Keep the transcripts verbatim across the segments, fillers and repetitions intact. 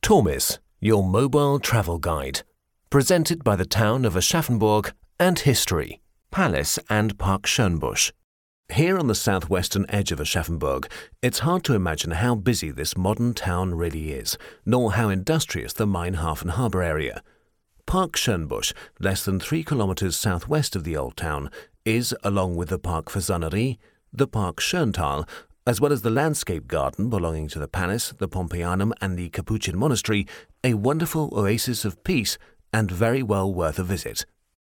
Tormis, your mobile travel guide. Presented by the town of Aschaffenburg and history, Palace and Park Schönbusch. Here on the southwestern edge of Aschaffenburg, it's hard to imagine how busy this modern town really is, nor how industrious the Mainhafen harbour area. Park Schönbusch, less than three kilometres southwest of the old town, is, along with the Park Fasanerie, the Park Schöntal, as well as the landscape garden belonging to the Palace, the Pompeianum and the Capuchin Monastery, a wonderful oasis of peace and very well worth a visit.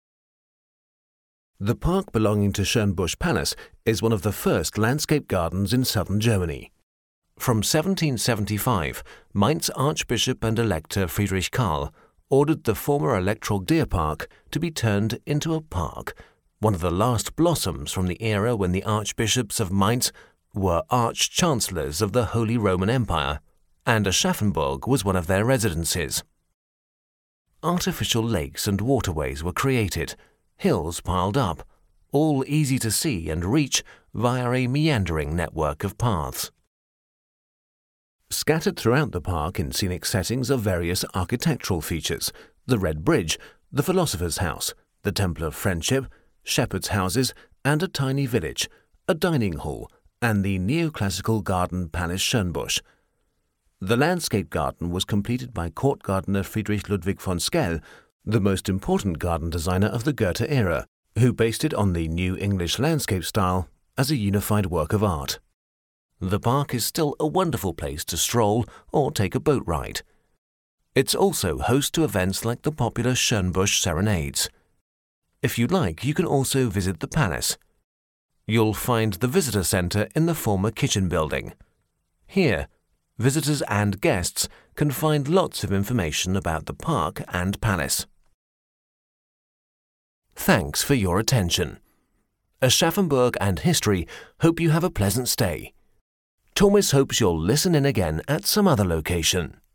The park belonging to Schönbusch Palace is one of the first landscape gardens in southern Germany. From seventeen seventy-five, Mainz Archbishop and Elector Friedrich Karl ordered the former electoral deer park to be turned into a park, one of the last blossoms from the era when the archbishops of Mainz were arch-chancellors of the Holy Roman Empire, and Aschaffenburg was one of their residences. Artificial lakes and waterways were created, hills piled up, all easy to see and reach via a meandering network of paths. Scattered throughout the park in scenic settings are various architectural features: the Red Bridge, the Philosopher's House, the Temple of Friendship, shepherds' houses, and a tiny village, a dining hall, and the neoclassical garden Palace Schönbusch. The landscape garden was completed by court gardener Friedrich Ludwig von Sckell, the most important garden designer of the Goethe era, who based it on the New English landscape style as a unified work of art. The park is still a wonderful place to stroll or take a boat ride. It's also host to events like the popular Schönbusch Serenades. If you like, you can also visit the palace. You'll find the visitor centre in the former kitchen building. Here, visitors and guests can find lots of information about the park and palace. Thanks for your attention. Aschaffenburg and history hope you have a pleasant stay. Tormis hopes you'll listen in again at some other location.